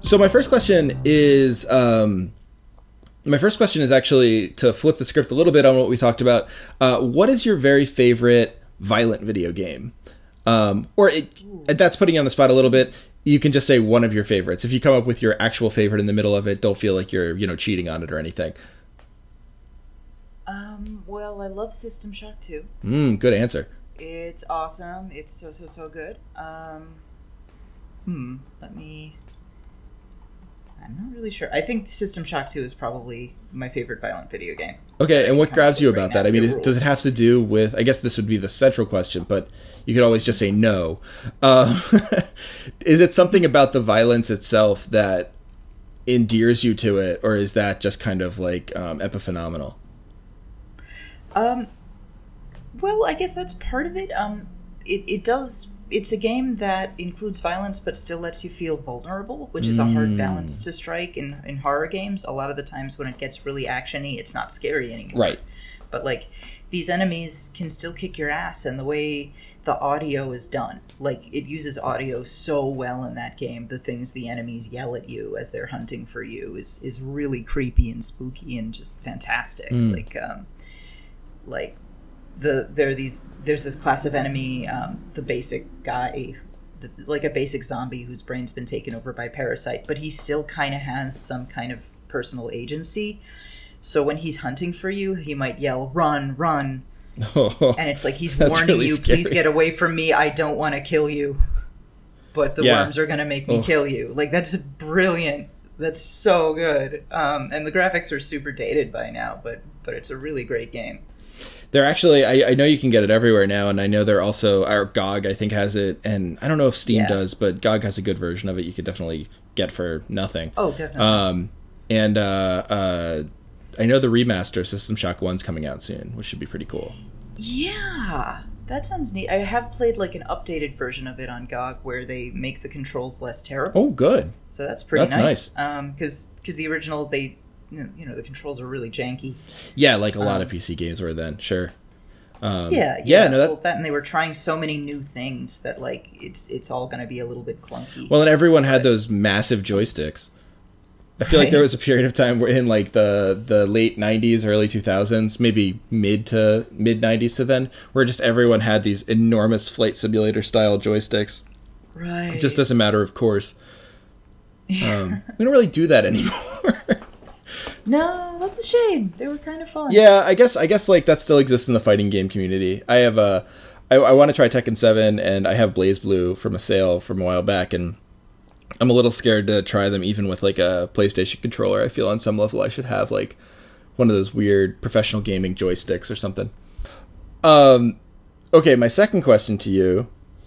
So my first question is actually to flip the script a little bit on what we talked about. What is your very favorite violent video game? That's putting you on the spot a little bit. You can just say one of your favorites. If you come up with your actual favorite in the middle of it, don't feel like you're, cheating on it or anything. Well, I love System Shock 2. Good answer. It's awesome. It's so good. I'm not really sure. I think System Shock 2 is probably my favorite violent video game. Okay, and what grabs you about that? I mean, does it have to do with... I guess this would be the central question, but you could always just say no. Is it something about the violence itself that endears you to it, or is that just kind of like epiphenomenal? Well, I guess that's part of it. It does... It's a game that includes violence but still lets you feel vulnerable, which is a hard balance to strike in horror games. A lot of the times when it gets really action-y, it's not scary anymore. Right. But, like, these enemies can still kick your ass, and the way the audio is done, like, it uses audio so well in that game. The things the enemies yell at you as they're hunting for you is really creepy and spooky and just fantastic. There's this class of enemy, the basic guy, like a basic zombie whose brain's been taken over by parasite, but he still kind of has some kind of personal agency. So when he's hunting for you, he might yell, "Run, run." And it's like he's warning really you, scary. "Please get away from me. I don't want to kill you. But the worms are going to make me kill you." Like, that's brilliant. That's so good. And the graphics are super dated by now, but it's a really great game. They're actually, I know you can get it everywhere now, and I know they're also, our GOG I think has it, and I don't know if Steam does, but GOG has a good version of it you could definitely get for nothing. Oh, definitely. I know the remaster System Shock 1's coming out soon, which should be pretty cool. Yeah, that sounds neat. I have played like an updated version of it on GOG where they make the controls less terrible. Oh, good. So that's pretty nice. Because the original, the controls are really janky. Yeah, like a lot of PC games were then, sure. That and they were trying so many new things that like it's all going to be a little bit clunky. Well, and everyone had those massive joysticks. I feel like there was a period of time where in like the late 90s, early 2000s, maybe mid 90s to then, where just everyone had these enormous flight simulator style joysticks. Right. Just as a matter of course. We don't really do that anymore. No, that's a shame. They were kind of fun. Yeah, I guess like that still exists in the fighting game community. I have I want to try Tekken 7, and I have BlazBlue from a sale from a while back, and I'm a little scared to try them even with like a PlayStation controller. I feel on some level I should have like one of those weird professional gaming joysticks or something. Okay, my second question to you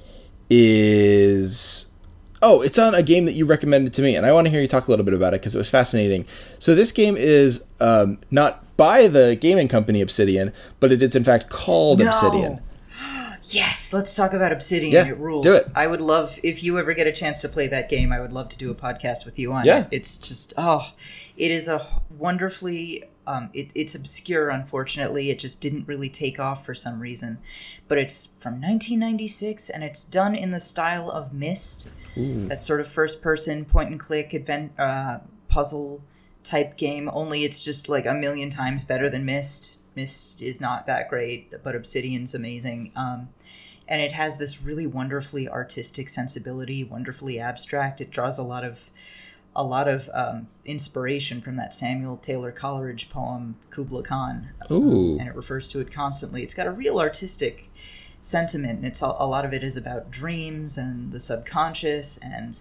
is... Oh, it's on a game that you recommended to me, and I want to hear you talk a little bit about it because it was fascinating. So this game is not by the gaming company Obsidian, but it is in fact called Obsidian. Yes, let's talk about Obsidian. Yeah, It rules. do it. I would love, if you ever get a chance to play that game, I would love to do a podcast with you on Yeah. it. It's just, it is a wonderfully, it's obscure, unfortunately. It just didn't really take off for some reason. But it's from 1996, and it's done in the style of Myst. Ooh. That sort of first-person, point-and-click, puzzle type game, only it's just like a million times better than Myst. Myst is not that great, but Obsidian's amazing. And it has this really wonderfully artistic sensibility, wonderfully abstract. It draws a lot of inspiration from that Samuel Taylor Coleridge poem, Kubla Khan. Ooh. And it refers to it constantly. It's got a real artistic sentiment, and a lot of it is about dreams and the subconscious, and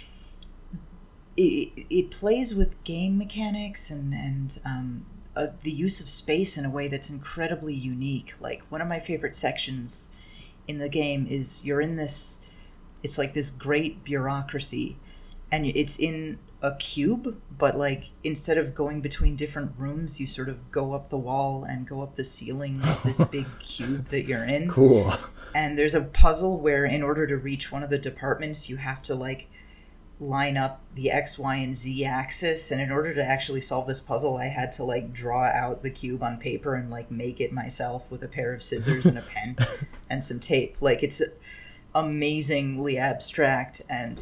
it plays with game mechanics and the use of space in a way that's incredibly unique. Like, one of my favorite sections in the game is you're in this, it's like this great bureaucracy, and it's in a cube, but like instead of going between different rooms, you sort of go up the wall and go up the ceiling of this big cube that you're in. Cool. And there's a puzzle where in order to reach one of the departments, you have to like line up the X, Y, and Z axis. And in order to actually solve this puzzle, I had to like draw out the cube on paper and like make it myself with a pair of scissors and a pen and some tape. Like, it's amazingly abstract and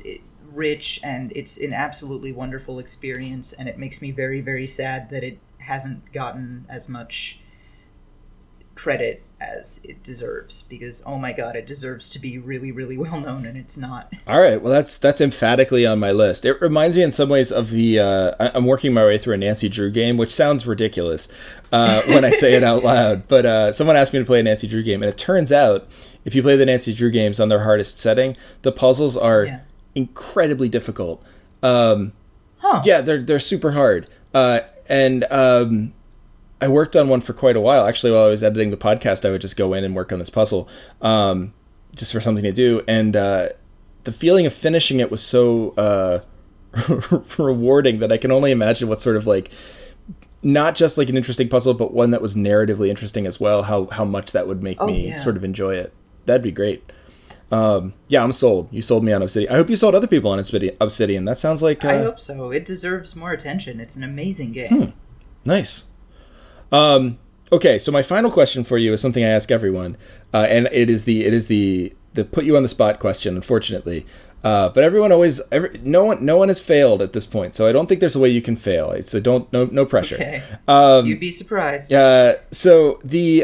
rich, and it's an absolutely wonderful experience, and it makes me very, very sad that it hasn't gotten as much credit as it deserves, because oh my god, it deserves to be really, really well known, and it's not. All right, well that's emphatically on my list. It reminds me in some ways of the I'm working my way through a Nancy Drew game, which sounds ridiculous when I say it out loud, but someone asked me to play a Nancy Drew game, and it turns out if you play the Nancy Drew games on their hardest setting, the puzzles are incredibly difficult. Yeah, they're super hard, and I worked on one for quite a while. Actually, while I was editing the podcast, I would just go in and work on this puzzle, just for something to do. And the feeling of finishing it was so rewarding that I can only imagine what sort of like, not just like an interesting puzzle, but one that was narratively interesting as well. How much that would make me sort of enjoy it. That'd be great. Yeah, I'm sold. You sold me on Obsidian. I hope you sold other people on Obsidian. That sounds like... I hope so. It deserves more attention. It's an amazing game. Nice. Okay, so my final question for you is something I ask everyone, and it is the put you on the spot question, unfortunately. But everyone always, no one has failed at this point, so I don't think there's a way you can fail. So no pressure. Okay. You'd be surprised. So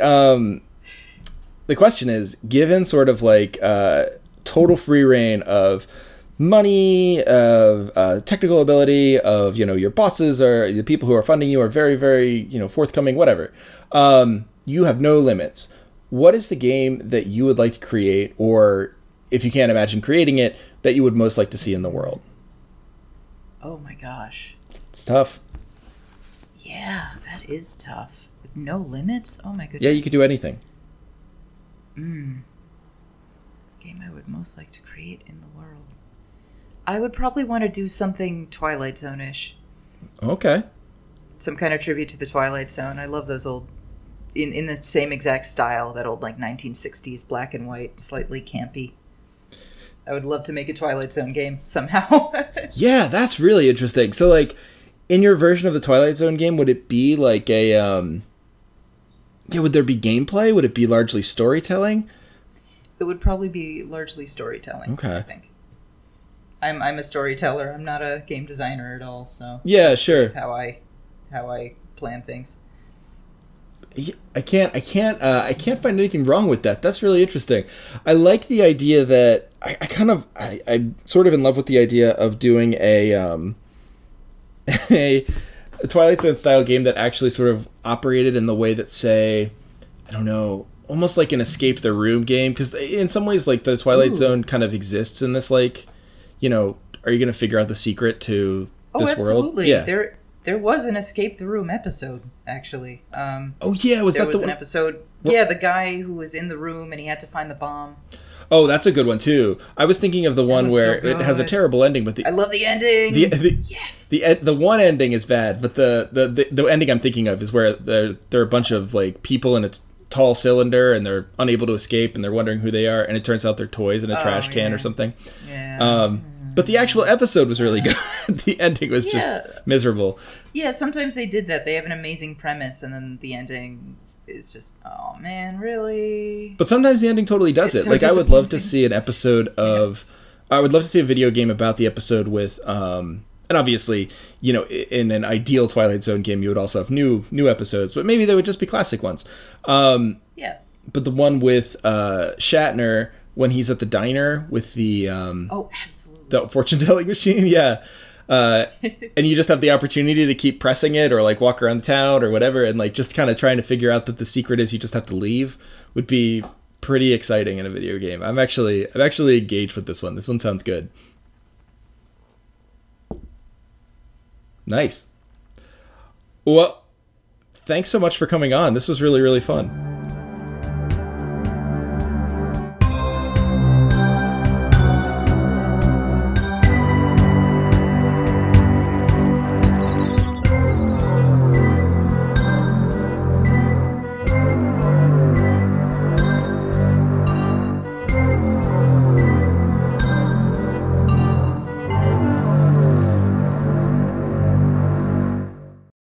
the question is, given sort of like total free reign of money, of technical ability, of your bosses or the people who are funding you are very, very forthcoming, whatever, you have no limits. What is the game that you would like to create, or if you can't imagine creating it, that you would most like to see in the world? Oh my gosh, it's tough. Yeah, that is tough. With no limits. Oh my goodness. Yeah, you could do anything. Game I would most like to create in the world. I would probably want to do something Twilight Zone-ish. Okay. Some kind of tribute to the Twilight Zone. I love those old, in the same exact style, that old like 1960s black and white, slightly campy. I would love to make a Twilight Zone game somehow. Yeah, that's really interesting. So like, in your version of the Twilight Zone game, would it be like a would there be gameplay? Would it be largely storytelling? It would probably be largely storytelling. Okay. I think. I'm a storyteller. I'm not a game designer at all, so yeah, sure. How I plan things. I can't find anything wrong with that. That's really interesting. I like the idea that I'm sort of in love with the idea of doing a Twilight Zone style game that actually sort of operated in the way that, say, I don't know, almost like an escape the room game, because in some ways like the Twilight Zone kind of exists in this like, are you going to figure out the secret to this absolutely. world? Yeah. There was an Escape the Room episode, actually. There was an episode. Yeah, the guy who was in the room and he had to find the bomb. Oh, that's a good one too. I was thinking of the one where it has a terrible ending, but I love the ending. Yes. The one ending is bad, but the ending I'm thinking of is where there are a bunch of like people in a tall cylinder and they're unable to escape and they're wondering who they are, and it turns out they're toys in a trash can or something. Yeah. But the actual episode was really good. The ending was just miserable. Yeah, sometimes they did that. They have an amazing premise, and then the ending is just, oh man, really? But sometimes the ending totally does it. So like, I would love to see an episode of... I would love to see a video game about the episode with... and obviously, in an ideal Twilight Zone game, you would also have new episodes, but maybe they would just be classic ones. Yeah. But the one with Shatner, when he's at the diner with the... oh, absolutely. The fortune-telling machine, yeah. And you just have the opportunity to keep pressing it or like walk around the town or whatever and like just kind of trying to figure out that the secret is you just have to leave would be pretty exciting in a video game. I'm actually engaged with this one. This one sounds good. Nice. Well, thanks so much for coming on. This was really, really fun.